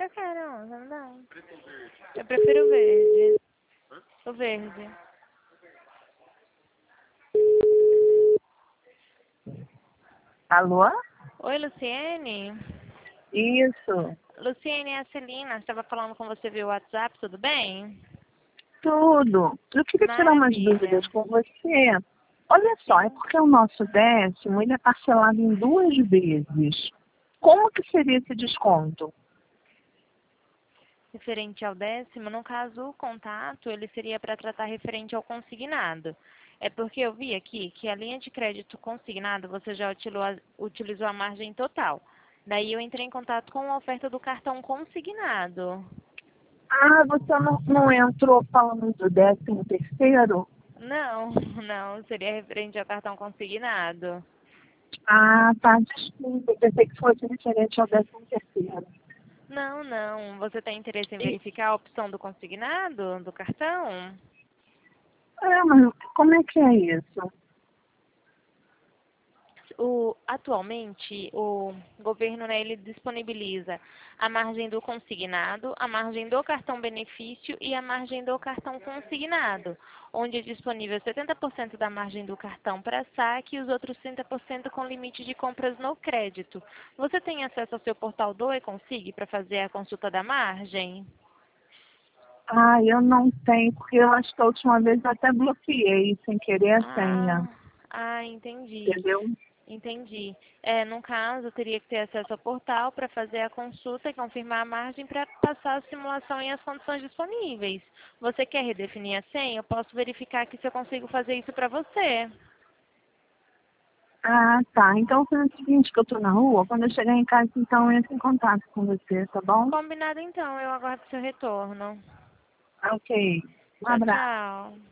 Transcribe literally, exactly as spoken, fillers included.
eu quero, não dá. Eu prefiro o verde. O verde. Alô? Oi, Luciene? Isso, Luciene, é a Celina. Estava falando com você via WhatsApp, tudo bem? tudo. Eu queria tirar umas Maravilha. dúvidas com você. Olha só, é Sim. porque o nosso décimo ele é parcelado em duas vezes. Como que seria esse desconto? Referente ao décimo, no caso, o contato, ele seria para tratar referente ao consignado. É porque eu vi aqui que a linha de crédito consignado, você já utilizou a, utilizou a margem total. Daí eu entrei em contato com a oferta do cartão consignado. Ah, você não, não entrou falando do décimo terceiro? Não, não, seria referente ao cartão consignado. Ah, tá, desculpa. Eu pensei que fosse referente ao décimo terceiro. Não, não. Você tem interesse em E, verificar a opção do consignado, do cartão? ah, mas como é que é isso? O, atualmente, o governo, né, ele disponibiliza a margem do consignado, a margem do cartão benefício e a margem do cartão consignado, onde é disponível setenta por cento da margem do cartão para saque e os outros trinta por cento com limite de compras no crédito. Você tem acesso ao seu portal do eConsig para fazer a consulta da margem? Ah, eu não tenho, porque eu acho que a última vez eu até bloqueei sem querer a senha, Ah, ah, entendi. entendeu? Entendi. É, no caso, teria que ter acesso ao portal para fazer a consulta e confirmar a margem para passar a simulação e as condições disponíveis. Você quer redefinir a senha? Eu posso verificar aqui se eu consigo fazer isso para você. Ah, tá. Então, foi o seguinte, que eu tô na rua, quando eu chegar em casa, então eu entro em contato com você, tá bom? Combinado então, eu aguardo seu retorno. Ok. Um Tchau, abraço. tchau.